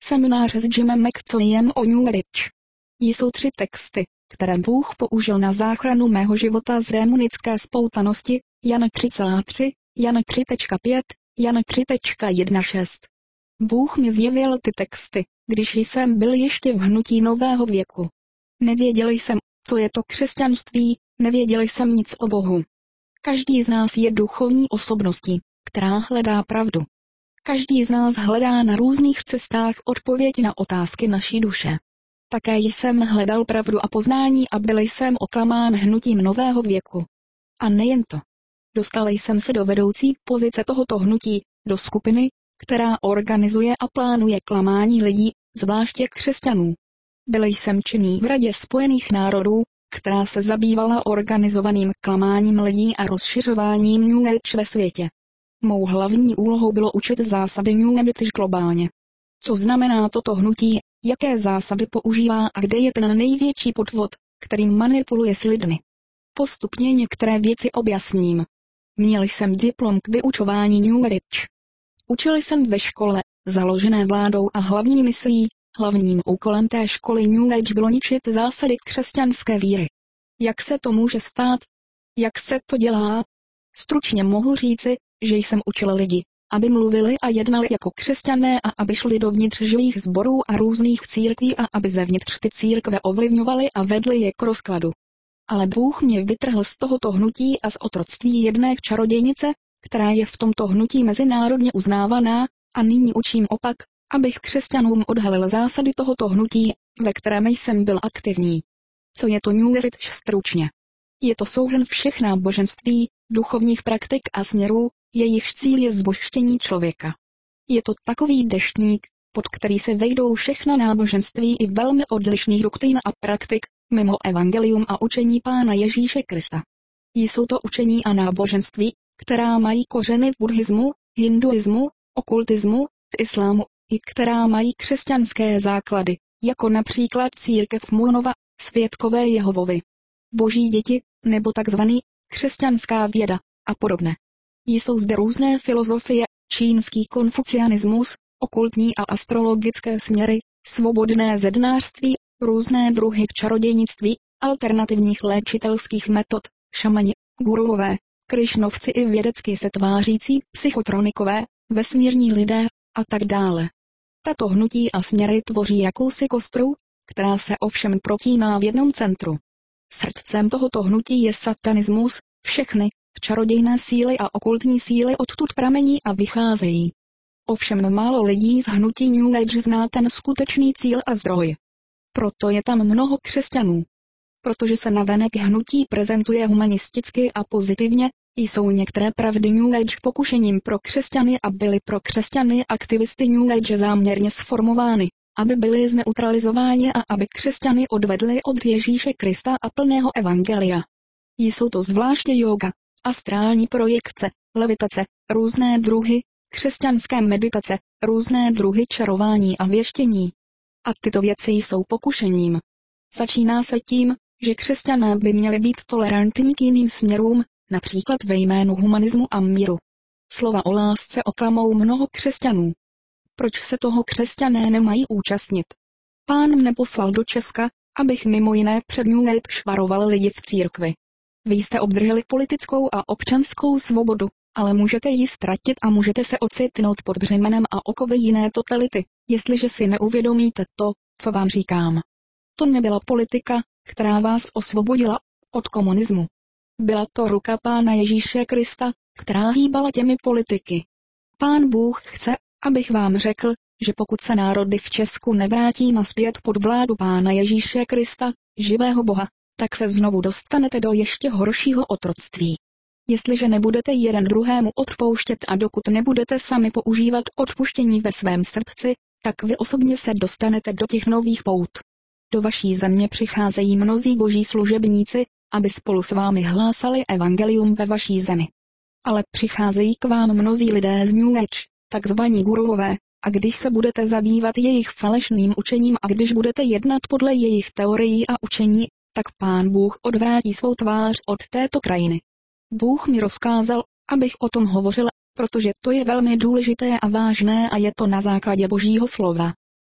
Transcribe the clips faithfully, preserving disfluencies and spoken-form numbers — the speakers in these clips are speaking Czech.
Seminář s Jimem McCoyem o New Age. Jsou tři texty, které Bůh použil na záchranu mého života z démonické spoutanosti, Jan tři tři, Jan tři pět, Jan tři šestnáct. Bůh mi zjevil ty texty, když jsem byl ještě v hnutí nového věku. Nevěděl jsem, co je to křesťanství, nevěděl jsem nic o Bohu. Každý z nás je duchovní osobností, která hledá pravdu. Každý z nás hledá na různých cestách odpověď na otázky naší duše. Také jsem hledal pravdu a poznání a byl jsem oklamán hnutím nového věku. A nejen to. Dostal jsem se do vedoucí pozice tohoto hnutí, do skupiny, která organizuje a plánuje klamání lidí, zvláště křesťanů. Byl jsem činný v Radě Spojených národů, která se zabývala organizovaným klamáním lidí a rozšiřováním New Age ve světě. Mou hlavní úlohou bylo učit zásady New Age globálně. Co znamená toto hnutí, jaké zásady používá a kde je ten největší podvod, kterým manipuluje s lidmi. Postupně některé věci objasním. Měl jsem diplom k vyučování New Age. Učil jsem ve škole, založené vládou a hlavní myslí, hlavním úkolem té školy New Age bylo ničit zásady křesťanské víry. Jak se to může stát? Jak se to dělá? Stručně mohu říci, že jsem učil lidi, aby mluvili a jednali jako křesťané a aby šli dovnitř živých sborů a různých církví a aby zevnitř ty církve ovlivňovali a vedli je k rozkladu. Ale Bůh mě vytrhl z tohoto hnutí a z otroctví jedné čarodějnice, která je v tomto hnutí mezinárodně uznávaná, a nyní učím opak, abych křesťanům odhalil zásady tohoto hnutí, ve kterém jsem byl aktivní. Co je to New Age stručně? Je to souhrn všech náboženství, duchovních praktik a směrů, jejichž cíl je zbožštění člověka. Je to takový deštník, pod který se vejdou všechna náboženství i velmi odlišných doktrín a praktik, mimo evangelium a učení Pána Ježíše Krista. Jsou to učení a náboženství, která mají kořeny v buddhismu, hinduismu, okultismu, v islámu, i která mají křesťanské základy, jako například církev Mormonova, svědkové Jehovovi, Boží děti, nebo takzvaný křesťanská věda a podobně. Jsou zde různé filozofie, čínský konfucianismus, okultní a astrologické směry, svobodné zednářství, různé druhy čarodějnictví, alternativních léčitelských metod, šamani, guruové, krišnovci i vědecky se tvářící psychotronikové, vesmírní lidé a tak dále. Tato hnutí a směry tvoří jakousi kostru, která se ovšem protíná v jednom centru. Srdcem tohoto hnutí je satanismus, všechny čarodějné síly a okultní síly odtud pramení a vycházejí. Ovšem málo lidí z hnutí New Age zná ten skutečný cíl a zdroj. Proto je tam mnoho křesťanů. Protože se navenek hnutí prezentuje humanisticky a pozitivně, jsou některé pravdy New Age pokušením pro křesťany a byly pro křesťany aktivisty New Age záměrně sformovány, aby byly zneutralizováni a aby křesťany odvedli od Ježíše Krista a plného evangelia. Jsou to zvláště jóga, astrální projekce, levitace, různé druhy, křesťanské meditace, různé druhy čarování a věštění. A tyto věci jsou pokušením. Začíná se tím, že křesťané by měli být tolerantní k jiným směrům, například ve jménu humanismu a míru. Slova o lásce oklamou mnoho křesťanů. Proč se toho křesťané nemají účastnit? Pán mne poslal do Česka, abych mimo jiné před New Age švaroval lidi v církvi. Vy jste obdrželi politickou a občanskou svobodu, ale můžete ji ztratit a můžete se ocitnout pod břemenem a okovy jiné totality, jestliže si neuvědomíte to, co vám říkám. To nebyla politika, která vás osvobodila od komunismu. Byla to ruka Pána Ježíše Krista, která hýbala těmi politiky. Pán Bůh chce, abych vám řekl, že pokud se národy v Česku nevrátí nazpět pod vládu Pána Ježíše Krista, živého Boha, tak se znovu dostanete do ještě horšího otroctví. Jestliže nebudete jeden druhému odpouštět a dokud nebudete sami používat odpuštění ve svém srdci, tak vy osobně se dostanete do těch nových pout. Do vaší země přicházejí mnozí boží služebníci, aby spolu s vámi hlásali evangelium ve vaší zemi. Ale přicházejí k vám mnozí lidé z New Age, takzvaní guruové, a když se budete zabývat jejich falešným učením a když budete jednat podle jejich teorií a učení, tak Pán Bůh odvrátí svou tvář od této krajiny. Bůh mi rozkázal, abych o tom hovořil, protože to je velmi důležité a vážné a je to na základě Božího slova.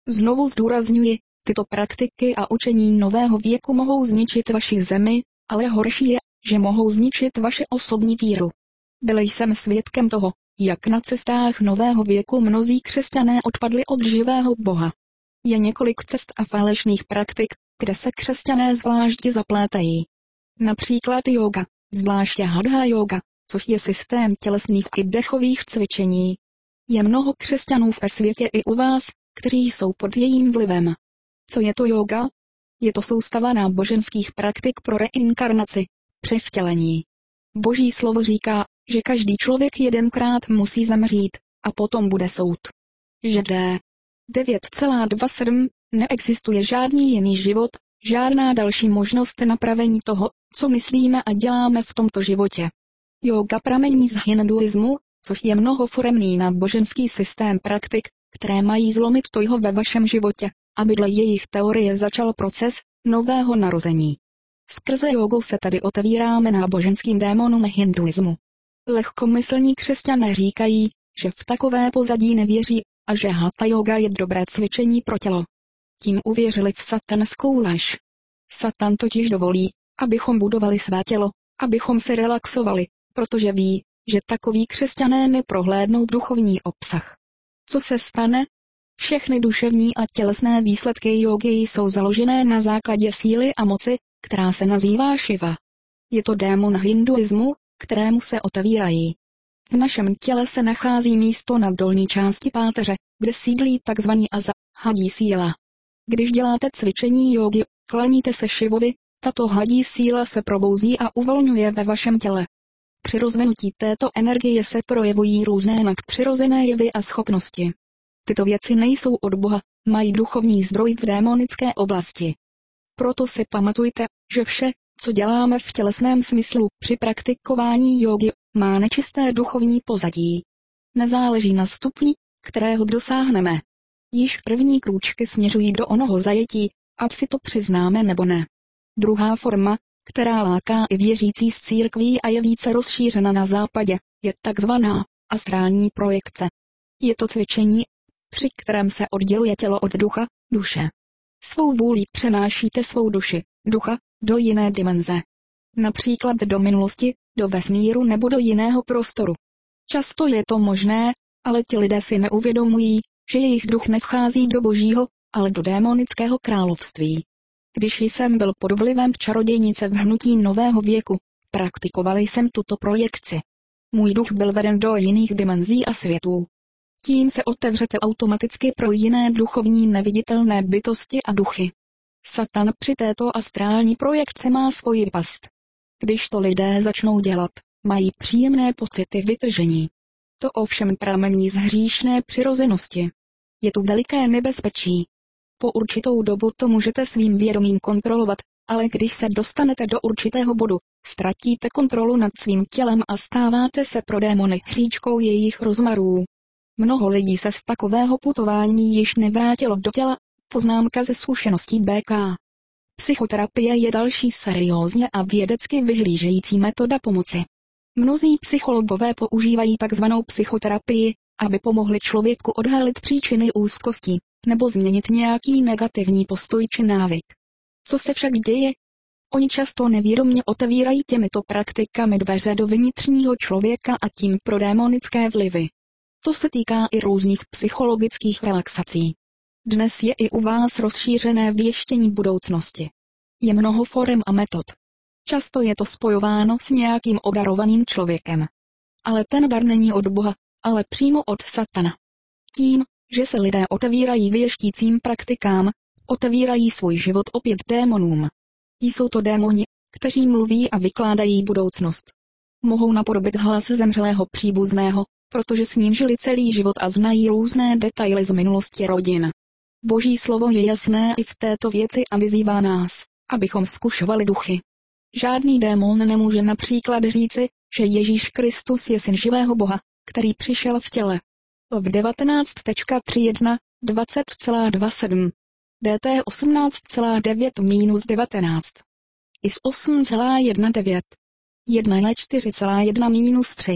Znovu zdůrazňuji, tyto praktiky a učení nového věku mohou zničit vaši zemi, ale horší je, že mohou zničit vaše osobní víru. Byl jsem svědkem toho, jak na cestách nového věku mnozí křesťané odpadli od živého Boha. Je několik cest a falešných praktik, kde se křesťané zvláště zaplétají. Například yoga, zvláště hatha yoga, což je systém tělesných i dechových cvičení. Je mnoho křesťanů ve světě i u vás, kteří jsou pod jejím vlivem. Co je to yoga? Je to soustava náboženských praktik pro reinkarnaci, převtělení. Boží slovo říká, že každý člověk jedenkrát musí zemřít, a potom bude soud. Že D. devět dvacet sedm neexistuje žádný jiný život, žádná další možnost napravení toho, co myslíme a děláme v tomto životě. Yoga pramení z hinduismu, což je mnohoforemný náboženský systém praktik, které mají zlomit to jeho ve vašem životě, aby dle jejich teorie začal proces nového narození. Skrze jogu se tady otevíráme náboženským démonům hinduismu. Lehkomyslní křesťané říkají, že v takové pozadí nevěří a že hatha yoga je dobré cvičení pro tělo. Tím uvěřili v satanskou lež. Satan totiž dovolí, abychom budovali své tělo, abychom se relaxovali, protože ví, že takoví křesťané neprohlédnou duchovní obsah. Co se stane? Všechny duševní a tělesné výsledky jógy jsou založené na základě síly a moci, která se nazývá Shiva. Je to démon hinduismu, kterému se otevírají. V našem těle se nachází místo na dolní části páteře, kde sídlí tzv. Asa, hadí síla. Když děláte cvičení jógy, klaníte se Šivovi, tato hadí síla se probouzí a uvolňuje ve vašem těle. Při rozvinutí této energie se projevují různé nadpřirozené jevy a schopnosti. Tyto věci nejsou od Boha, mají duchovní zdroj v démonické oblasti. Proto si pamatujte, že vše, co děláme v tělesném smyslu při praktikování jógy, má nečisté duchovní pozadí. Nezáleží na stupni, kterého dosáhneme. Již první krůčky směřují do onoho zajetí, ať si to přiznáme nebo ne. Druhá forma, která láká i věřící z církví a je více rozšířena na západě, je takzvaná astrální projekce. Je to cvičení, při kterém se odděluje tělo od ducha, duše. Svou vůlí přenášíte svou duši, ducha, do jiné dimenze. Například do minulosti, do vesmíru nebo do jiného prostoru. Často je to možné, ale ti lidé si neuvědomují, že jejich duch nevchází do božího, ale do démonického království. Když jsem byl pod vlivem čarodějnice v hnutí nového věku, praktikoval jsem tuto projekci. Můj duch byl veden do jiných dimenzí a světů. Tím se otevřete automaticky pro jiné duchovní neviditelné bytosti a duchy. Satan při této astrální projekci má svoji past. Když to lidé začnou dělat, mají příjemné pocity vytržení. To ovšem pramení z hříšné přirozenosti. Je tu veliké nebezpečí. Po určitou dobu to můžete svým vědomím kontrolovat, ale když se dostanete do určitého bodu, ztratíte kontrolu nad svým tělem a stáváte se pro démony hříčkou jejich rozmarů. Mnoho lidí se z takového putování již nevrátilo do těla, poznámka ze zkušeností bé ká. Psychoterapie je další seriózně a vědecky vyhlížející metoda pomoci. Mnozí psychologové používají takzvanou psychoterapii, aby pomohli člověku odhalit příčiny úzkosti, nebo změnit nějaký negativní postoj či návyk. Co se však děje? Oni často nevědomě otevírají těmito praktikami dveře do vnitřního člověka a tím pro démonické vlivy. To se týká i různých psychologických relaxací. Dnes je i u vás rozšířené věštění budoucnosti. Je mnoho forem a metod. Často je to spojováno s nějakým obdarovaným člověkem. Ale ten dar není od Boha, ale přímo od satana. Tím, že se lidé otevírají věštícím praktikám, otevírají svůj život opět démonům. Jsou to démoni, kteří mluví a vykládají budoucnost. Mohou napodobit hlas zemřelého příbuzného, protože s ním žili celý život a znají různé detaily z minulosti rodin. Boží slovo je jasné i v této věci a vyzývá nás, abychom zkušovali duchy. Žádný démon nemůže například říci, že Ježíš Kristus je syn živého Boha, který přišel v těle. V devatenáct třicet jedna, dvacet dvacet sedm. D T osmnáct devět devatenáct. I S osm devatenáct. jedna L čtyři jedna tři.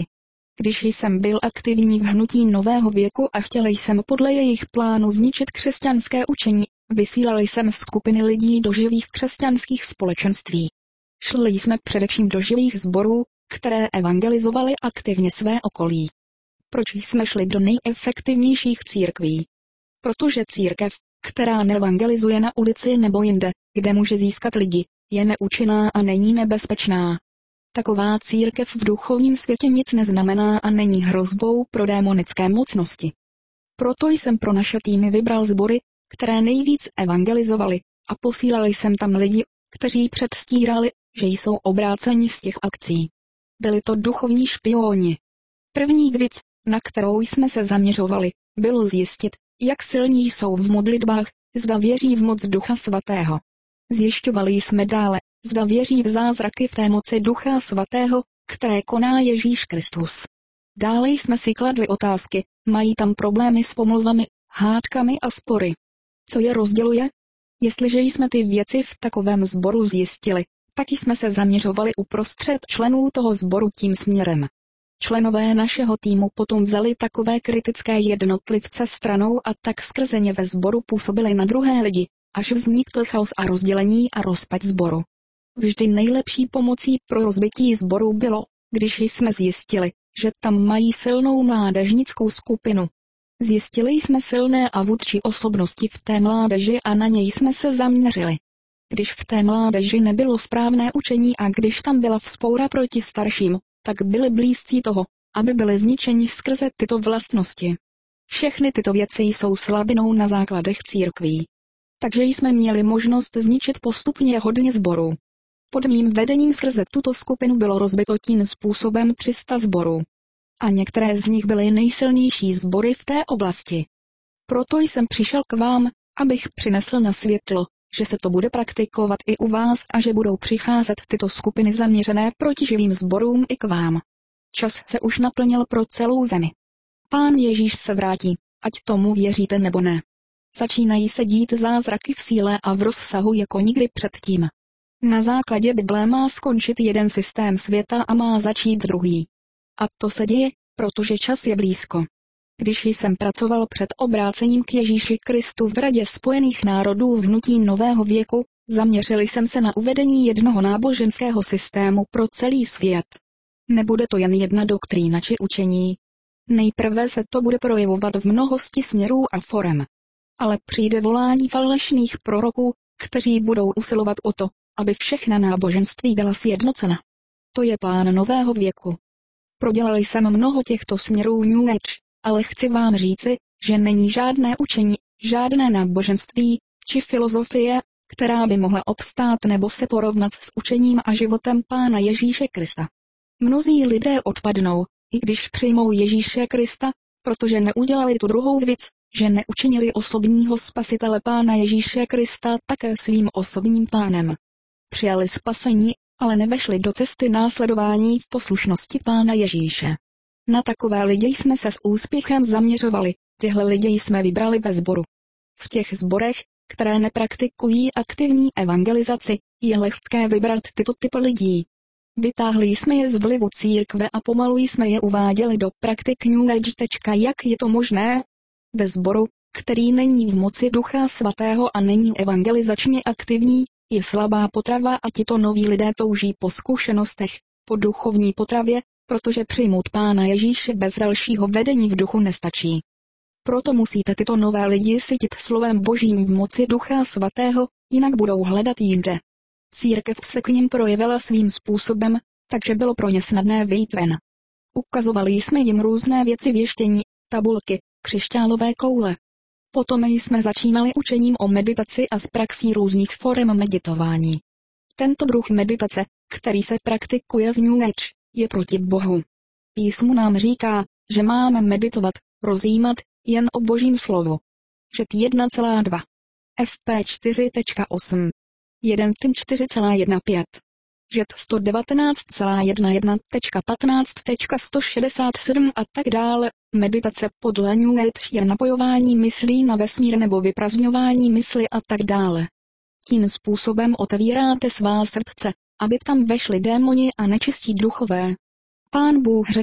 Když jsem byl aktivní v hnutí nového věku a chtěl jsem podle jejich plánu zničit křesťanské učení, vysílal jsem skupiny lidí do živých křesťanských společenství. Šli jsme především do živých sborů, které evangelizovaly aktivně své okolí. Proč jsme šli do nejefektivnějších církví? Protože církev, která neevangelizuje na ulici nebo jinde, kde může získat lidi, je neúčinná a není nebezpečná. Taková církev v duchovním světě nic neznamená a není hrozbou pro démonické mocnosti. Proto jsem pro naše týmy vybral sbory, které nejvíc evangelizovali, a posílal jsem tam lidi, kteří předstírali, že jsou obráceni z těch akcí. Byli to duchovní špioni. První věc, na kterou jsme se zaměřovali, bylo zjistit, jak silní jsou v modlitbách, zda věří v moc Ducha Svatého. Zjišťovali jsme dále, zda věří v zázraky v té moci Ducha Svatého, které koná Ježíš Kristus. Dále jsme si kladli otázky, mají tam problémy s pomluvami, hádkami a spory. Co je rozděluje? Jestliže jsme ty věci v takovém sboru zjistili, tak jsme se zaměřovali uprostřed členů toho sboru tím směrem. Členové našeho týmu potom vzali takové kritické jednotlivce stranou a tak skrze ně ve sboru působili na druhé lidi, až vznikl chaos a rozdělení a rozpad sboru. Vždy nejlepší pomocí pro rozbití sboru bylo, když jsme zjistili, že tam mají silnou mládežnickou skupinu. Zjistili jsme silné a vůdčí osobnosti v té mládeži a na něj jsme se zaměřili. Když v té mládeži nebylo správné učení a když tam byla vzpoura proti starším, tak byli blízcí toho, aby byli zničeni skrze tyto vlastnosti. Všechny tyto věci jsou slabinou na základech církví. Takže jsme měli možnost zničit postupně hodně sborů. Pod mým vedením skrze tuto skupinu bylo rozbito tím způsobem tři sta sborů. A některé z nich byly nejsilnější sbory v té oblasti. Proto jsem přišel k vám, abych přinesl na světlo, že se to bude praktikovat i u vás a že budou přicházet tyto skupiny zaměřené proti živým sborům i k vám. Čas se už naplnil pro celou zemi. Pán Ježíš se vrátí, ať tomu věříte nebo ne. Začínají se dít zázraky v síle a v rozsahu jako nikdy předtím. Na základě Bible má skončit jeden systém světa a má začít druhý. A to se děje, protože čas je blízko. Když jsem pracoval před obrácením k Ježíši Kristu v Radě spojených národů v hnutí nového věku, zaměřili jsem se na uvedení jednoho náboženského systému pro celý svět. Nebude to jen jedna doktrína či učení. Nejprve se to bude projevovat v mnohosti směrů a forem. Ale přijde volání falešných proroků, kteří budou usilovat o to, aby všechna náboženství byla sjednocena. To je plán nového věku. Prodělali jsem mnoho těchto směrů New Age, ale chci vám říci, že není žádné učení, žádné náboženství, či filozofie, která by mohla obstát nebo se porovnat s učením a životem Pána Ježíše Krista. Mnozí lidé odpadnou, i když přijmou Ježíše Krista, protože neudělali tu druhou věc, že neučinili osobního spasitele Pána Ježíše Krista také svým osobním pánem. Přijali spasení, ale nevešli do cesty následování v poslušnosti Pána Ježíše. Na takové lidi jsme se s úspěchem zaměřovali, tyhle lidi jsme vybrali ve sboru. V těch sborech, které nepraktikují aktivní evangelizaci, je lehké vybrat tyto typy lidí. Vytáhli jsme je z vlivu církve a pomalu jsme je uváděli do praktik New Age. Jak je to možné? Ve sboru, který není v moci Ducha Svatého a není evangelizačně aktivní, je slabá potrava a tito noví lidé touží po zkušenostech, po duchovní potravě, protože přijmout Pána Ježíše bez dalšího vedení v duchu nestačí. Proto musíte tyto nové lidi sytit slovem Božím v moci Ducha Svatého, jinak budou hledat jinde. Církev se k nim projevila svým způsobem, takže bylo pro ně snadné vyjít ven. Ukazovali jsme jim různé věci věštění, tabulky, křišťálové koule. Potom jsme začínali učením o meditaci a z praxí různých forem meditování. Tento druh meditace, který se praktikuje v New Age, je proti Bohu. Písmo nám říká, že máme meditovat, rozjímat, jen o Božím slovu. Žid jedna celá dva. F P čtyři tečka osm. jedna Tim čtyři celá pět. Žid sto devatenáct celá jedenáct tečka patnáct tečka sto šedesát sedm a tak dále. Meditace podle New Age je napojování myslí na vesmír nebo vyprazňování mysli a tak dále. Tím způsobem otevíráte svá srdce, aby tam vešli démoni a nečistí duchové. Pán Bůh řekl,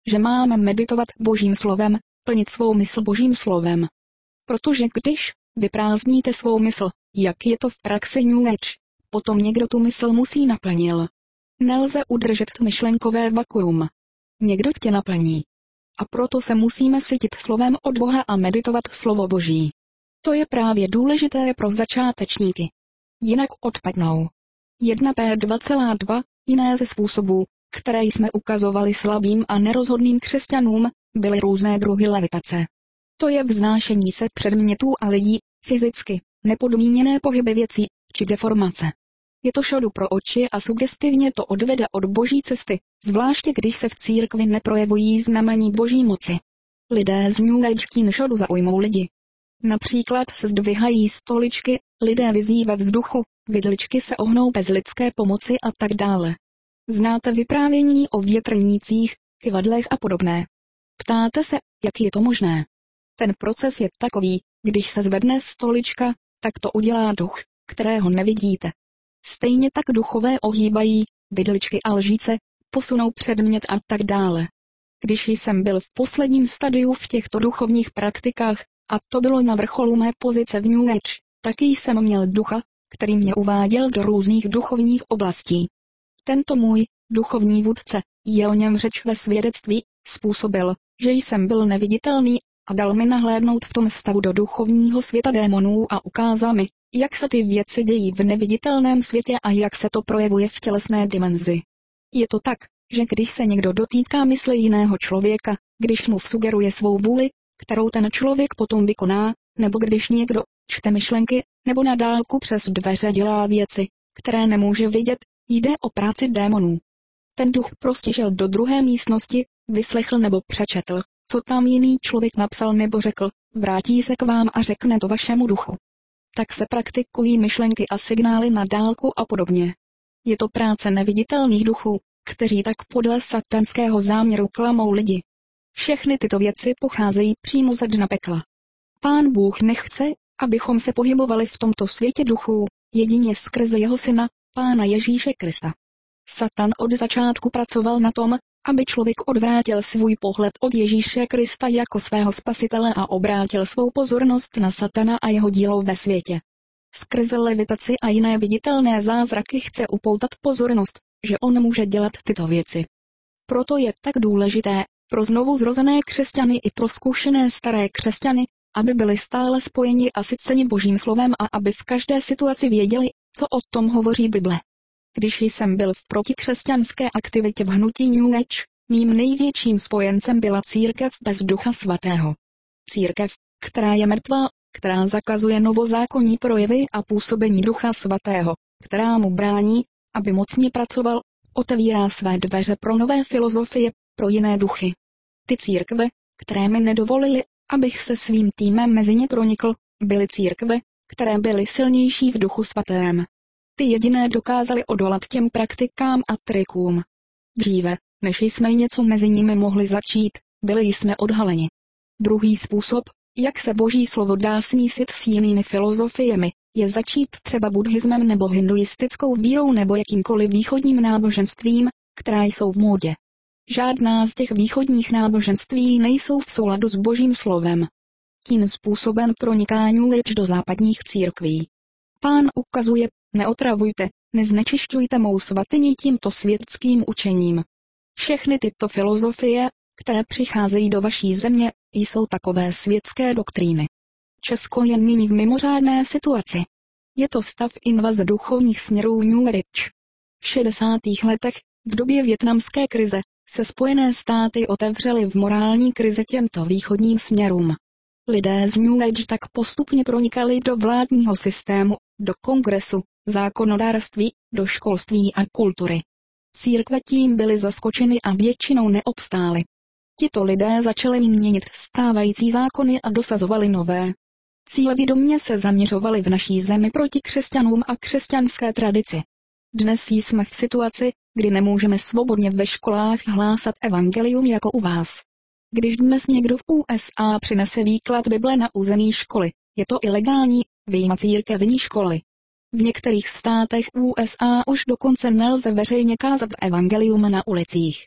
že máme meditovat Božím slovem, plnit svou mysl Božím slovem. Protože když vyprázdníte svou mysl, jak je to v praxi New Age, potom někdo tu mysl musí naplnil. Nelze udržet myšlenkové vakuum. Někdo tě naplní. A proto se musíme sytit slovem od Boha a meditovat slovo Boží. To je právě důležité pro začátečníky. Jinak odpadnou. jedna P dva celá dva, jiné ze způsobů, které jsme ukazovali slabým a nerozhodným křesťanům, byly různé druhy levitace. To je vznášení se předmětů a lidí, fyzicky, nepodmíněné pohyby věcí, či deformace. Je to šodu pro oči a sugestivně to odvede od Boží cesty, zvláště když se v církvi neprojevují znamení Boží moci. Lidé z New Age tím šodu zaujmou lidi. Například se zdvihají stoličky, lidé vizí ve vzduchu, vidličky se ohnou bez lidské pomoci a tak dále. Znáte vyprávění o větrnících, kyvadlech a podobné. Ptáte se, jak je to možné? Ten proces je takový, když se zvedne stolička, tak to udělá duch, kterého nevidíte. Stejně tak duchové ohýbají, vidličky a lžíce, posunou předmět a tak dále. Když jsem byl v posledním stadiu v těchto duchovních praktikách, a to bylo na vrcholu mé pozice v New Age, taky jsem měl ducha, který mě uváděl do různých duchovních oblastí. Tento můj duchovní vůdce, je o něm řeč ve svědectví, způsobil, že jsem byl neviditelný a dal mi nahlédnout v tom stavu do duchovního světa démonů a ukázal mi, jak se ty věci dějí v neviditelném světě a jak se to projevuje v tělesné dimenzi. Je to tak, že když se někdo dotýká mysli jiného člověka, když mu vsugeruje svou vůli, kterou ten člověk potom vykoná, nebo když někdo čte myšlenky, nebo na dálku přes dveře dělá věci, které nemůže vidět, jde o práci démonů. Ten duch prostě šel do druhé místnosti, vyslechl nebo přečetl, co tam jiný člověk napsal nebo řekl, vrátí se k vám a řekne to vašemu duchu. Tak se praktikují myšlenky a signály na dálku a podobně. Je to práce neviditelných duchů, kteří tak podle satanského záměru klamou lidi. Všechny tyto věci pocházejí přímo ze dna pekla. Pán Bůh nechce, abychom se pohybovali v tomto světě duchů, jedině skrze jeho syna, Pána Ježíše Krista. Satan od začátku pracoval na tom, aby člověk odvrátil svůj pohled od Ježíše Krista jako svého spasitele a obrátil svou pozornost na Satana a jeho dílo ve světě. Skrze levitaci a jiné viditelné zázraky chce upoutat pozornost, že on může dělat tyto věci. Proto je tak důležité, pro znovu zrozené křesťany i pro zkušené staré křesťany, aby byli stále spojeni a syceni Božím slovem a aby v každé situaci věděli, co o tom hovoří Bible. Když jsem byl v protikřesťanské aktivitě v hnutí New Age, mým největším spojencem byla církev bez Ducha Svatého. Církev, která je mrtvá, která zakazuje novozákonní projevy a působení Ducha Svatého, která mu brání, aby mocně pracoval, otevírá své dveře pro nové filozofie, pro jiné duchy. Ty církve, které mi nedovolily, abych se svým týmem mezi ně pronikl, byly církve, které byly silnější v Duchu Svatém. Ty jediné dokázaly odolat těm praktikám a trikům. Dříve, než jsme něco mezi nimi mohli začít, byli jsme odhaleni. Druhý způsob, jak se Boží slovo dá smísit s jinými filozofiemi, je začít třeba buddhismem nebo hinduistickou vírou nebo jakýmkoliv východním náboženstvím, která jsou v módě. Žádná z těch východních náboženství nejsou v souladu s Božím slovem. Tím způsobem proniká New Age do západních církví. Pán ukazuje, neotravujte, neznečišťujte mou svatyni tímto světským učením. Všechny tyto filozofie, které přicházejí do vaší země, jsou takové světské doktríny. Česko je nyní v mimořádné situaci. Je to stav invaze duchovních směrů New Age. V šedesátých letech, v době vietnamské krize, se Spojené státy otevřely v morální krizi těmto východním směrům. Lidé z New Age tak postupně pronikali do vládního systému, do kongresu, zákonodárství, do školství a kultury. Církve tím byly zaskočeny a většinou neobstály. Tito lidé začali měnit stávající zákony a dosazovali nové. Cílevědomě se zaměřovali v naší zemi proti křesťanům a křesťanské tradici. Dnes jsme v situaci, kdy nemůžeme svobodně ve školách hlásat evangelium jako u vás. Když dnes někdo v U S A přinese výklad Bible na území školy, je to ilegální, vyjma církevní školy. V některých státech U S A už dokonce nelze veřejně kázat evangelium na ulicích.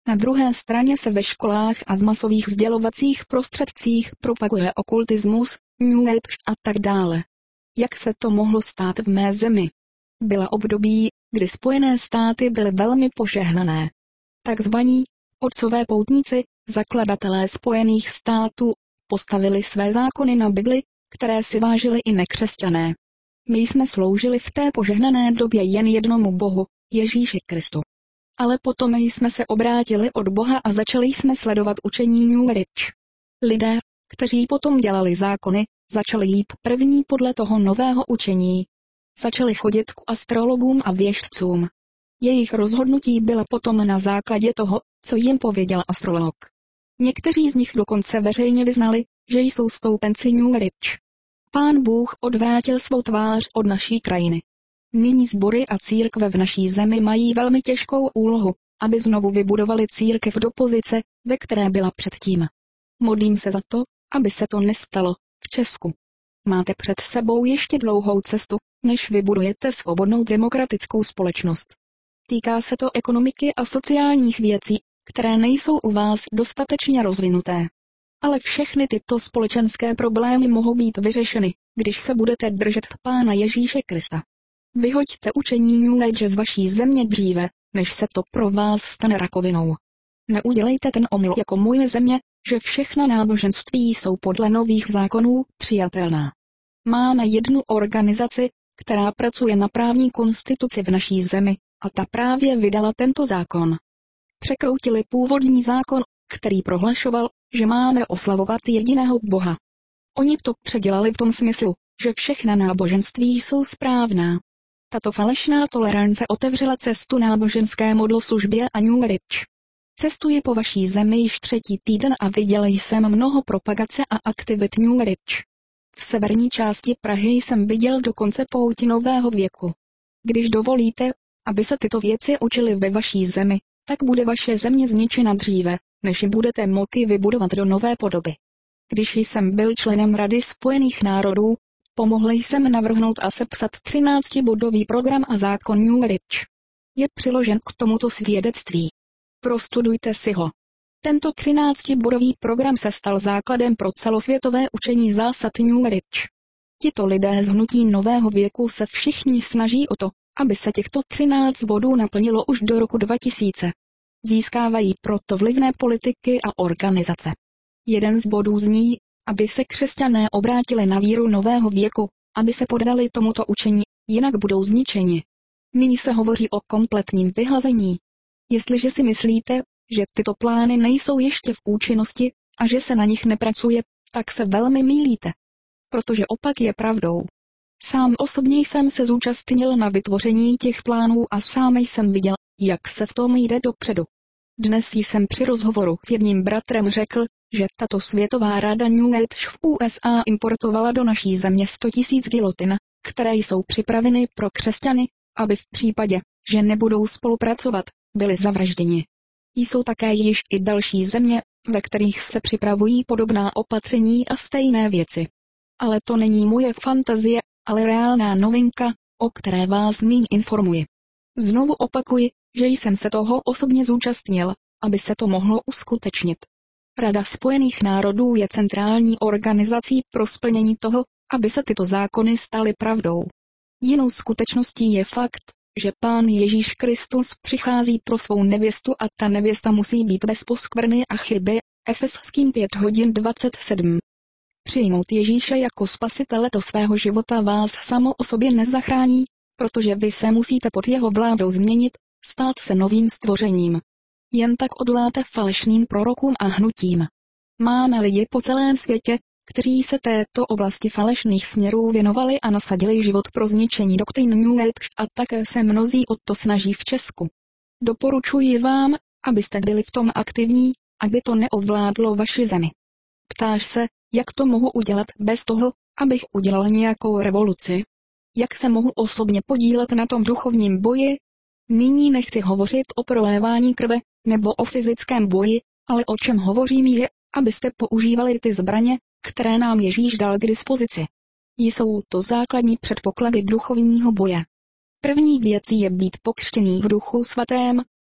Na druhé straně se ve školách a v masových sdělovacích prostředcích propaguje okultismus, New Age a tak dále. Jak se to mohlo stát v mé zemi? Byla období, kdy Spojené státy byly velmi požehnané. Takzvaní otcové poutníci, zakladatelé Spojených států, postavili své zákony na Bibli, které si vážili i nekřesťané. My jsme sloužili v té požehnané době jen jednomu Bohu, Ježíši Kristu. Ale potom jsme se obrátili od Boha a začali jsme sledovat učení New Age. Lidé, kteří potom dělali zákony, začali jít první podle toho nového učení. Začali chodit k astrologům a věštcům. Jejich rozhodnutí byla potom na základě toho, co jim pověděl astrolog. Někteří z nich dokonce veřejně vyznali, že jsou stoupenci New Age. Pán Bůh odvrátil svou tvář od naší krajiny. Nyní sbory a církve v naší zemi mají velmi těžkou úlohu, aby znovu vybudovali církev do pozice, ve které byla předtím. Modlím se za to, aby se to nestalo v Česku. Máte před sebou ještě dlouhou cestu, než vybudujete svobodnou demokratickou společnost. Týká se to ekonomiky a sociálních věcí, které nejsou u vás dostatečně rozvinuté. Ale všechny tyto společenské problémy mohou být vyřešeny, když se budete držet Pána Ježíše Krista. Vyhoďte učení New Age z vaší země dříve, než se to pro vás stane rakovinou. Neudělejte ten omyl jako moje země, že všechna náboženství jsou podle nových zákonů přijatelná. Máme jednu organizaci, která pracuje na právní konstituci v naší zemi, a ta právě vydala tento zákon. Překroutili původní zákon, který prohlašoval, že máme oslavovat jediného Boha. Oni to předělali v tom smyslu, že všechna náboženství jsou správná. Tato falešná tolerance otevřela cestu náboženské modloslužbě a New Age. Cestuji po vaší zemi již třetí týden a viděl jsem mnoho propagace a aktivit New Age. V severní části Prahy jsem viděl dokonce pouť nového věku. Když dovolíte, aby se tyto věci učily ve vaší zemi, tak bude vaše země zničena dříve, než budete moci vybudovat do nové podoby. Když jsem byl členem Rady Spojených národů, pomohl jsem navrhnout a sepsat třináctibodový program a zákon New Age. Je přiložen k tomuto svědectví. Prostudujte si ho. Tento třináctibodový program se stal základem pro celosvětové učení zásad New Age. Tito lidé z hnutí nového věku se všichni snaží o to, aby se těchto třináct bodů naplnilo už do roku dva tisíce. Získávají proto vlivné politiky a organizace. Jeden z bodů zní, aby se křesťané obrátili na víru nového věku, aby se poddali tomuto učení, jinak budou zničeni. Nyní se hovoří o kompletním vyhlazení. Jestliže si myslíte, že tyto plány nejsou ještě v účinnosti a že se na nich nepracuje, tak se velmi mýlíte. Protože opak je pravdou. Sám osobně jsem se zúčastnil na vytvoření těch plánů a sám jsem viděl, jak se v tom jde dopředu. Dnes jsem při rozhovoru s jedním bratrem řekl, že tato světová rada New Age v U S A importovala do naší země sto tisíc gilotin, které jsou připraveny pro křesťany, aby v případě, že nebudou spolupracovat, byli zavražděni. Jsou také již i další země, ve kterých se připravují podobná opatření a stejné věci. Ale to není moje fantazie, ale reálná novinka, o které vás nyní informuji. Znovu opakuji, že jsem se toho osobně zúčastnil, aby se to mohlo uskutečnit. Rada Spojených národů je centrální organizací pro splnění toho, aby se tyto zákony staly pravdou. Jinou skutečností je fakt, že Pán Ježíš Kristus přichází pro svou nevěstu a ta nevěsta musí být bez poskvrny a chyby, Efeským pět hodin dvacet sedm. Přijmout Ježíše jako spasitele do svého života vás samo o sobě nezachrání, protože vy se musíte pod jeho vládou změnit, stát se novým stvořením. Jen tak odoláte falešným prorokům a hnutím. Máme lidi po celém světě, kteří se této oblasti falešných směrů věnovali a nasadili život pro zničení doktrín New Age a také se mnozí o to snaží v Česku. Doporučuji vám, abyste byli v tom aktivní, aby to neovládlo vaši zemi. Ptáš se, jak to mohu udělat bez toho, abych udělal nějakou revoluci? Jak se mohu osobně podílet na tom duchovním boji? Nyní nechci hovořit o prolévání krve nebo o fyzickém boji, ale o čem hovořím je, abyste používali ty zbraně, které nám Ježíš dal k dispozici. Jsou to základní předpoklady duchovního boje. První věcí je být pokřtěný v Duchu svatém,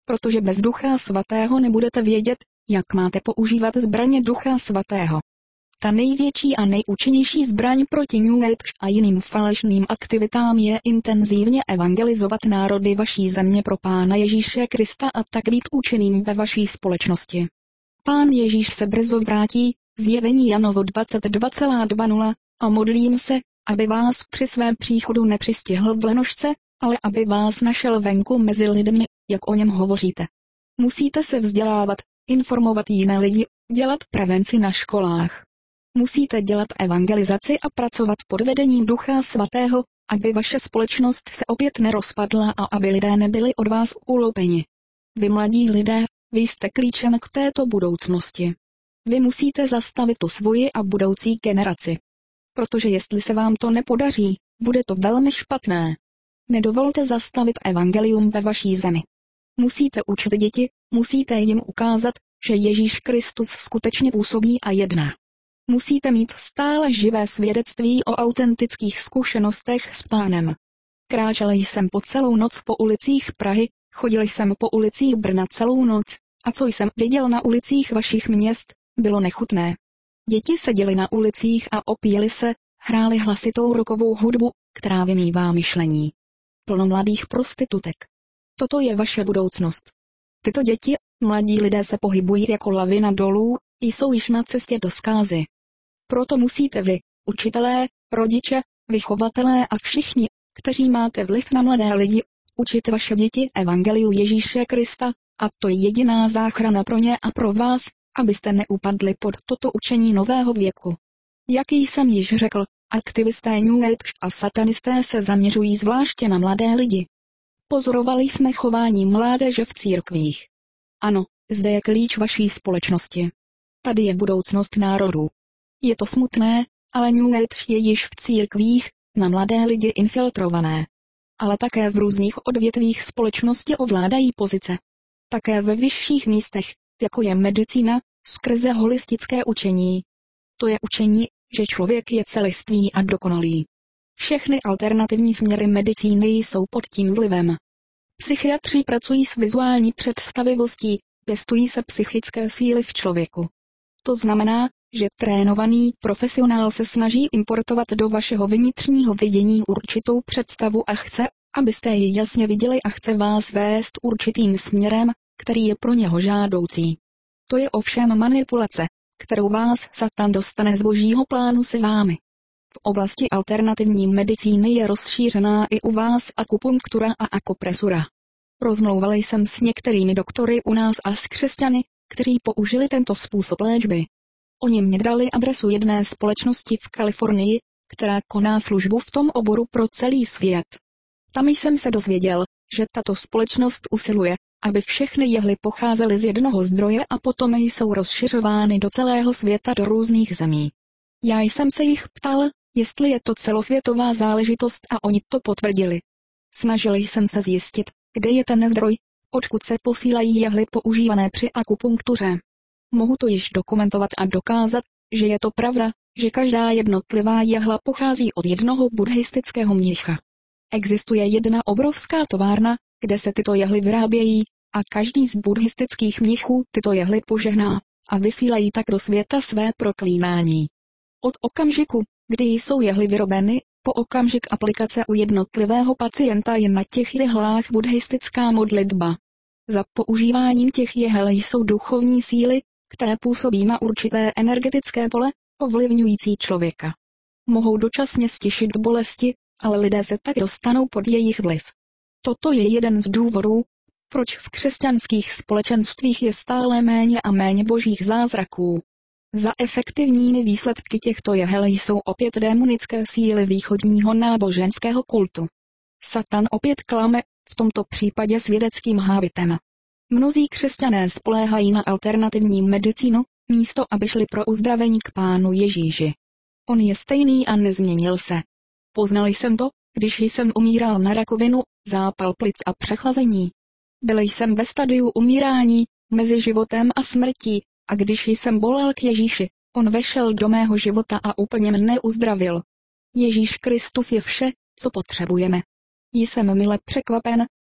Protože bez Ducha Svatého nebudete vědět, jak máte používat zbraně Ducha Svatého. Ta největší a nejúčinnější zbraň proti New Age a jiným falešným aktivitám je intenzivně evangelizovat národy vaší země pro Pána Ježíše Krista a tak být účinným ve vaší společnosti. Pán Ježíš se brzo vrátí, zjevení Janovo dvacet dva dvacet, a modlím se, aby vás při svém příchodu nepřistihl v lenošce, ale aby vás našel venku mezi lidmi, jak o něm hovoříte. Musíte se vzdělávat, informovat jiné lidi, dělat prevenci na školách. Musíte dělat evangelizaci a pracovat pod vedením Ducha Svatého, aby vaše společnost se opět nerozpadla a aby lidé nebyli od vás uloupeni. Vy mladí lidé, vy jste klíčem k této budoucnosti. Vy musíte zastavit tu svoji a budoucí generaci. Protože jestli se vám to nepodaří, bude to velmi špatné. Nedovolte zastavit evangelium ve vaší zemi. Musíte učit děti, musíte jim ukázat, že Ježíš Kristus skutečně působí a jedná. Musíte mít stále živé svědectví o autentických zkušenostech s Pánem. Kráčel jsem po celou noc po ulicích Prahy, chodil jsem po ulicích Brna celou noc, a co jsem viděl na ulicích vašich měst, bylo nechutné. Děti seděly na ulicích a opíjeli se, hráli hlasitou rockovou hudbu, která vymývá myšlení. Plno mladých prostitutek. Toto je vaše budoucnost. Tyto děti, mladí lidé se pohybují jako lavina dolů, jsou již na cestě do zkázy. Proto musíte vy, učitelé, rodiče, vychovatelé a všichni, kteří máte vliv na mladé lidi, učit vaše děti evangeliu Ježíše Krista, a to je jediná záchrana pro ně a pro vás, abyste neupadli pod toto učení nového věku. Jak jsem již řekl, aktivisté New Age a satanisté se zaměřují zvláště na mladé lidi. Pozorovali jsme chování mládeže v církvích. Ano, zde je klíč vaší společnosti. Tady je budoucnost národů. Je to smutné, ale New Age je již v církvích, na mladé lidi infiltrované. Ale také v různých odvětvích společnosti ovládají pozice. Také ve vyšších místech, jako je medicína, skrze holistické učení. To je učení, že člověk je celistvý a dokonalý. Všechny alternativní směry medicíny jsou pod tím vlivem. Psychiatři pracují s vizuální představivostí, pěstují se psychické síly v člověku. To znamená, že trénovaný profesionál se snaží importovat do vašeho vnitřního vidění určitou představu a chce, abyste ji jasně viděli a chce vás vést určitým směrem, který je pro něho žádoucí. To je ovšem manipulace, kterou vás Satan dostane z božího plánu se vámi. V oblasti alternativní medicíny je rozšířená i u vás akupunktura a akupresura. Rozmlouval jsem s některými doktory u nás a s křesťany, kteří použili tento způsob léčby. Oni mě dali adresu jedné společnosti v Kalifornii, která koná službu v tom oboru pro celý svět. Tam jsem se dozvěděl, že tato společnost usiluje, aby všechny jehly pocházely z jednoho zdroje a potom jsou rozšiřovány do celého světa do různých zemí. Já jsem se jich ptal, jestli je to celosvětová záležitost a oni to potvrdili. Snažil jsem se zjistit, kde je ten zdroj, odkud se posílají jehly používané při akupunktuře. Mohu to již dokumentovat a dokázat, že je to pravda, že každá jednotlivá jehla pochází od jednoho buddhistického mnicha. Existuje jedna obrovská továrna, kde se tyto jehly vyrábějí, a každý z buddhistických mnichů tyto jehly požehná a vysílají tak do světa své proklínání. Od okamžiku, kdy jsou jehly vyrobeny, po okamžik aplikace u jednotlivého pacienta je na těch jehlách buddhistická modlitba. Za používáním těch jehel jsou duchovní síly, které působí na určité energetické pole, ovlivňující člověka. Mohou dočasně stišit bolesti, ale lidé se tak dostanou pod jejich vliv. Toto je jeden z důvodů, proč v křesťanských společenstvích je stále méně a méně božích zázraků. Za efektivními výsledky těchto jehel jsou opět démonické síly východního náboženského kultu. Satan opět klame, v tomto případě svědeckým hábitem. Mnozí křesťané spoléhají na alternativní medicínu, místo aby šli pro uzdravení k Pánu Ježíši. On je stejný a nezměnil se. Poznal jsem to, když jsem umíral na rakovinu, zápal plic a přechlazení. Byl jsem ve stadiu umírání, mezi životem a smrtí, a když jsem volal k Ježíši, on vešel do mého života a úplně mne uzdravil. Ježíš Kristus je vše, co potřebujeme. Jsem mile překvapen,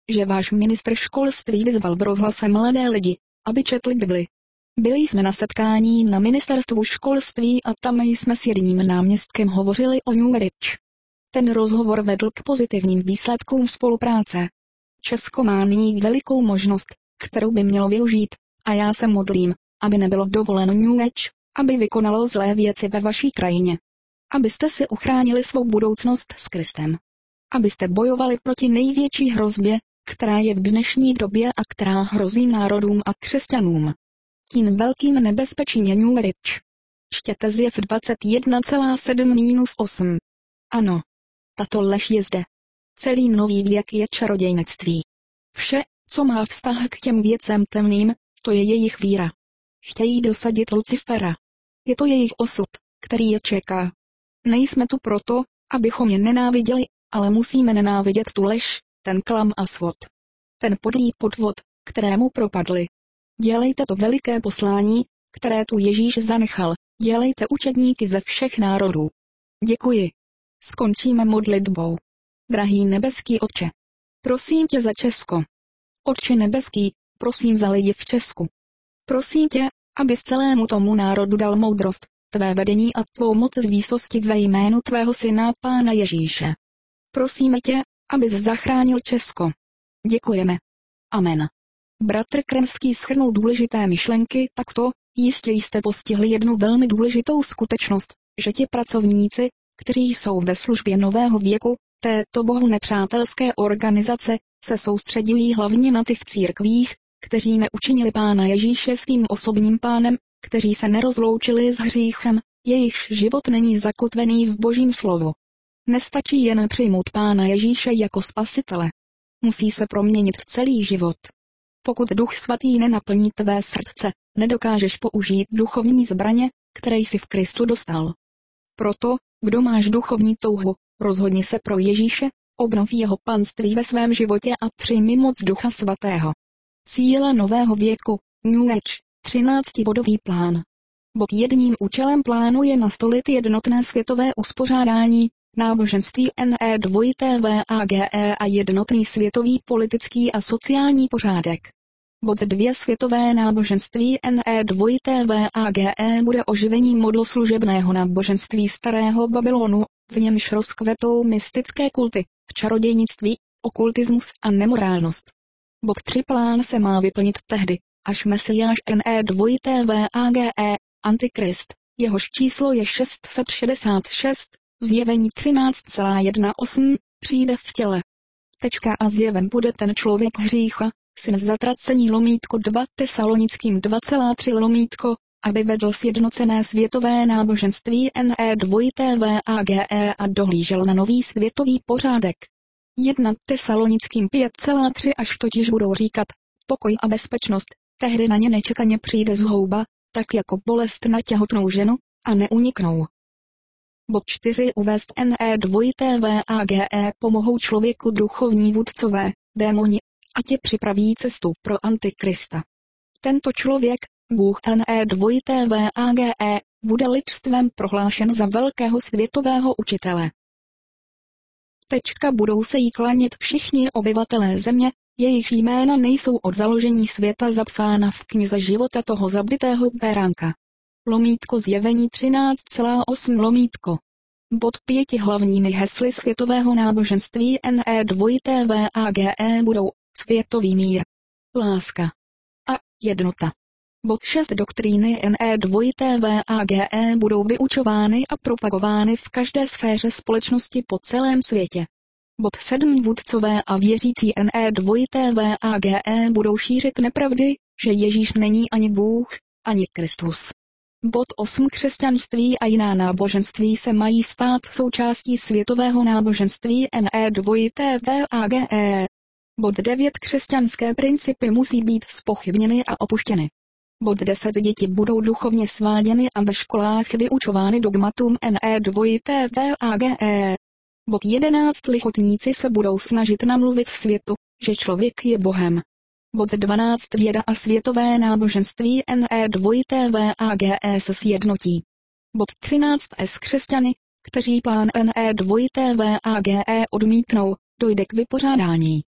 že váš ministr školství vyzval v rozhlase mladé lidi, aby četli Bibli. Byli jsme na setkání na ministerstvu školství a tam jsme s jedním náměstkem hovořili o New Age. Ten rozhovor vedl k pozitivním výsledkům spolupráce. Česko má nyní velikou možnost, kterou by mělo využít, a já se modlím, aby nebylo dovoleno New Age, aby vykonalo zlé věci ve vaší krajině. Abyste si uchránili svou budoucnost s Kristem. Abyste bojovali proti největší hrozbě, která je v dnešní době a která hrozí národům a křesťanům. Tím velkým nebezpečím je New Age. Čtěte Zjev dvacet jedna sedm osm. Ano. Tato lež je zde. Celý nový věk je čarodějnictví. Vše, co má vztah k těm věcem temným, to je jejich víra. Chtějí dosadit Lucifera. Je to jejich osud, který je čeká. Nejsme tu proto, abychom je nenáviděli, ale musíme nenávidět tu lež, ten klam a svod. Ten podlý podvod, kterému propadli. Dělejte to veliké poslání, které tu Ježíš zanechal, dělejte učedníky ze všech národů. Děkuji. Skončíme modlitbou. Drahý nebeský Otče, prosím tě za Česko. Otče nebeský, prosím za lidi v Česku. Prosím tě, abys celému tomu národu dal moudrost, tvé vedení a tvou moc z výsosti ve jménu tvého syna Pána Ježíše. Prosíme tě, abys zachránil Česko. Děkujeme. Amen. Bratr Kremský shrnul důležité myšlenky takto: jistě jste postihli jednu velmi důležitou skutečnost, že ti pracovníci, kteří jsou ve službě nového věku, této bohu nepřátelské organizace, se soustředují hlavně na ty v církvích, kteří neučinili Pána Ježíše svým osobním pánem, kteří se nerozloučili s hříchem, jejichž život není zakotvený v Božím slovu. Nestačí jen přijmout Pána Ježíše jako spasitele. Musí se proměnit celý život. Pokud Duch Svatý nenaplní tvé srdce, nedokážeš použít duchovní zbraně, které jsi v Kristu dostal. Proto, kdo máš duchovní touhu, rozhodni se pro Ježíše, obnov jeho panství ve svém životě a přijmi moc Ducha Svatého. Cíle nového věku, New Age, třináctibodový plán. Bod jedním účelem plánu je nastolit jednotné světové uspořádání, náboženství N E dva V A G E a jednotný světový politický a sociální pořádek. Bod dvě Světové náboženství N E dva V A G E bude oživení modloslužebného náboženství starého Babylonu, v němž rozkvetou mystické kulty, čarodějnictví, okultismus a nemorálnost. Bod tři Plán se má vyplnit tehdy, až Mesiáš N E dva V A G E, Antikrist, jehož číslo je šest set šedesát šest, Zjevení třináct jedna osm, přijde v těle. Tečka a zjeven bude ten člověk hřícha, syn zatracení lomítko dva Tesalonickým dva tři lomítko, aby vedl sjednocené světové náboženství N E dva V A G E a dohlížel na nový světový pořádek. jedna Tesalonickým pět tři Až totiž budou říkat, pokoj a bezpečnost, tehdy na ně nečekaně přijde zhouba, tak jako bolest na těhotnou ženu, a neuniknou. Bod čtyři Uvést N E dva V A G E pomohou člověku duchovní vůdcové, démoni, a tě připraví cestu pro Antikrista. Tento člověk, Bůh N E dva V A G E, bude lidstvem prohlášen za velkého světového učitele. Tečka budou se jí klanět všichni obyvatelé země, jejich jména nejsou od založení světa zapsána v knize života toho zabitého beránka. Lomítko Zjevení třináct osm lomítko. Bod pěti Hlavními hesly světového náboženství N E dva V A G E budou světový mír, láska a jednota. Bod šest Doktríny N E dva V A G E budou vyučovány a propagovány v každé sféře společnosti po celém světě. Bod sedm Vůdcové a věřící N E dva V A G E budou šířit nepravdy, že Ježíš není ani Bůh, ani Kristus. Bod osm Křesťanství a jiná náboženství se mají stát součástí světového náboženství N E dva V A G E. Bod devět Křesťanské principy musí být zpochybněny a opuštěny. Bod deset Děti budou duchovně sváděny a ve školách vyučovány dogmatům N E dva V A G E. Bod jedenáct Lichotníci se budou snažit namluvit světu, že člověk je Bohem. Bod dvanáct Věda a světové náboženství N E dva V A G E se sjednotí. Bod třináct S Křesťany, kteří plán N E dva V A G E odmítnou, dojde k vypořádání.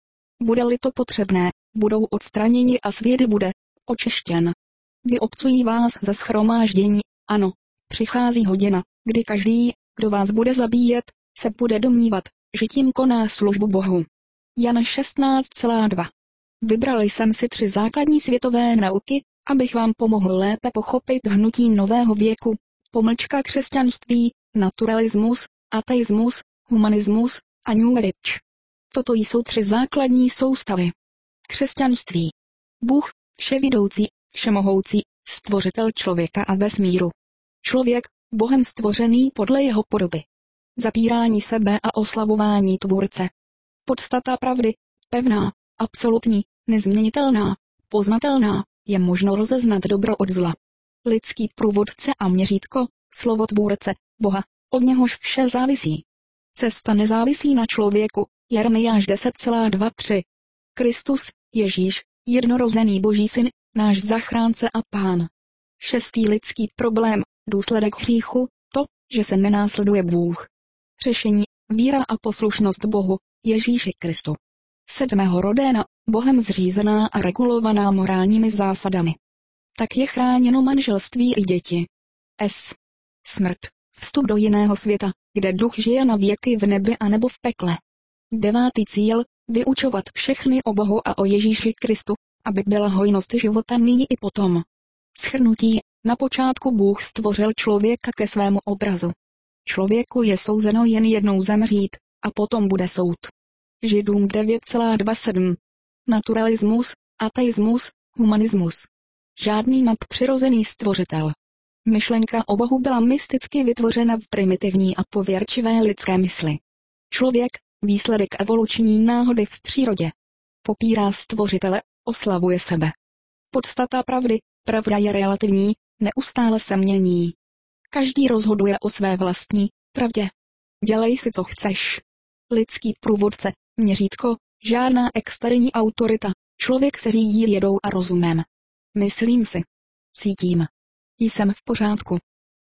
bude-li to potřebné, budou odstraněni a svět bude očištěn. Vyobcují vás ze shromáždění, ano, přichází hodina, kdy každý, kdo vás bude zabíjet, se bude domnívat, že tím koná službu Bohu. Jan šestnáct dva. Vybral jsem si tři základní světové nauky, abych vám pomohl lépe pochopit hnutí nového věku, pomlčka křesťanství, naturalismus, ateismus, humanismus a New Age. Toto jsou tři základní soustavy. Křesťanství. Bůh, vševidoucí, všemohoucí, stvořitel člověka a vesmíru. Člověk, Bohem stvořený podle jeho podoby. Zapírání sebe a oslavování Tvůrce. Podstata pravdy, pevná, absolutní, nezměnitelná, poznatelná, je možno rozeznat dobro od zla. Lidský průvodce a měřítko, slovo Tvůrce, Boha, od něhož vše závisí. Cesta nezávisí na člověku, Jeremiáš deset dva tři. Kristus, Ježíš, jednorozený Boží syn, náš zachránce a pán. Šestý lidský problém, důsledek hříchu, to, že se nenásleduje Bůh. Řešení, víra a poslušnost Bohu, Ježíši Kristu. Sedmého rodéna, Bohem zřízená a regulovaná morálními zásadami. Tak je chráněno manželství i děti. S. Smrt. Vstup do jiného světa, kde duch žije na věky v nebi a nebo v pekle. Devátý cíl, vyučovat všechny o Bohu a o Ježíši Kristu, aby byla hojnost života nyní i potom. Shrnutí, na počátku Bůh stvořil člověka ke svému obrazu. Člověku je souzeno jen jednou zemřít, a potom bude soud. Židům devět dvacet sedm. Naturalismus, ateismus, humanismus. Žádný nadpřirozený stvořitel. Myšlenka o Bohu byla mysticky vytvořena v primitivní a pověrčivé lidské mysli. Člověk, výsledek evoluční náhody v přírodě. Popírá stvořitele, oslavuje sebe. Podstata pravdy, pravda je relativní, neustále se mění. Každý rozhoduje o své vlastní pravdě. Dělej si, co chceš. Lidský průvodce, měřítko, žádná externí autorita, člověk se řídí vědou a rozumem. Myslím si. Cítím. Jsem v pořádku.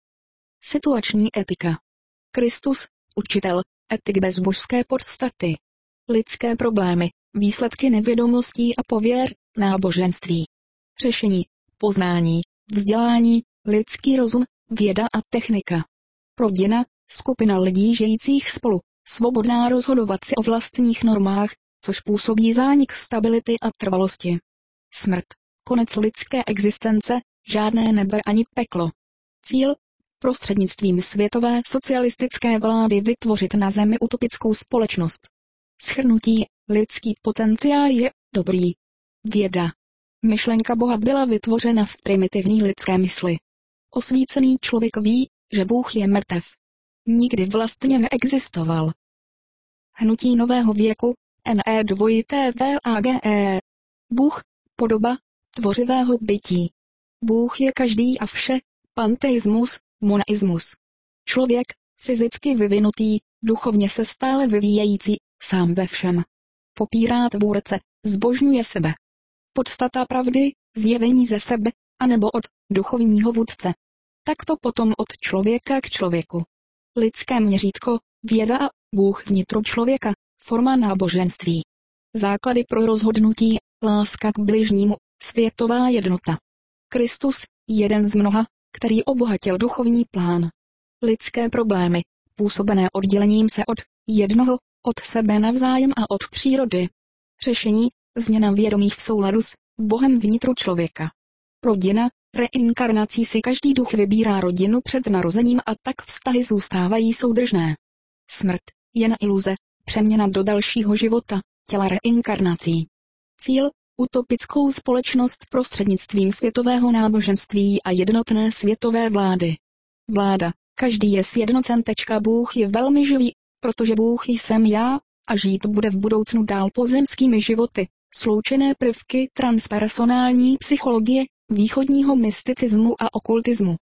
Situační etika. Kristus, učitel, etik bez božské podstaty. Lidské problémy, výsledky nevědomostí a pověr, náboženství. Řešení, poznání, vzdělání, lidský rozum, věda a technika. Rodina, skupina lidí žijících spolu, svobodná rozhodovat si o vlastních normách, což působí zánik stability a trvalosti. Smrt, konec lidské existence, žádné nebe ani peklo. Cíl, prostřednictvím světové socialistické vlády vytvořit na zemi utopickou společnost. Shrnutí, lidský potenciál je dobrý. Věda. Myšlenka Boha byla vytvořena v primitivní lidské mysli. Osvícený člověk ví, že Bůh je mrtev. Nikdy vlastně neexistoval. Hnutí nového věku, ne dvojité V A G E. Bůh, podoba, tvořivého bytí. Bůh je každý a vše, panteismus, monaismus. Člověk, fyzicky vyvinutý, duchovně se stále vyvíjející, sám ve všem. Popírá Tvůrce, zbožňuje sebe. Podstata pravdy, zjevení ze sebe, anebo od duchovního vůdce. Takto potom od člověka k člověku. Lidské měřítko, věda a Bůh vnitro člověka, forma náboženství. Základy pro rozhodnutí, láska k bližnímu, světová jednota. Kristus, jeden z mnoha, který obohatil duchovní plán. Lidské problémy, působené oddělením se od jednoho, od sebe navzájem a od přírody. Řešení, změna vědomí v souladu s Bohem vnitru člověka. Rodina, reinkarnací si každý duch vybírá rodinu před narozením a tak vztahy zůstávají soudržné. Smrt, jen iluze, přeměna do dalšího života, těla reinkarnací. Cíl, utopickou společnost prostřednictvím světového náboženství a jednotné světové vlády. Vláda, každý je sjednocen. Bůh je velmi živý, protože Bůh jsem já, a žít bude v budoucnu dál pozemskými životy, sloučené prvky transpersonální psychologie, východního mysticismu a okultismu.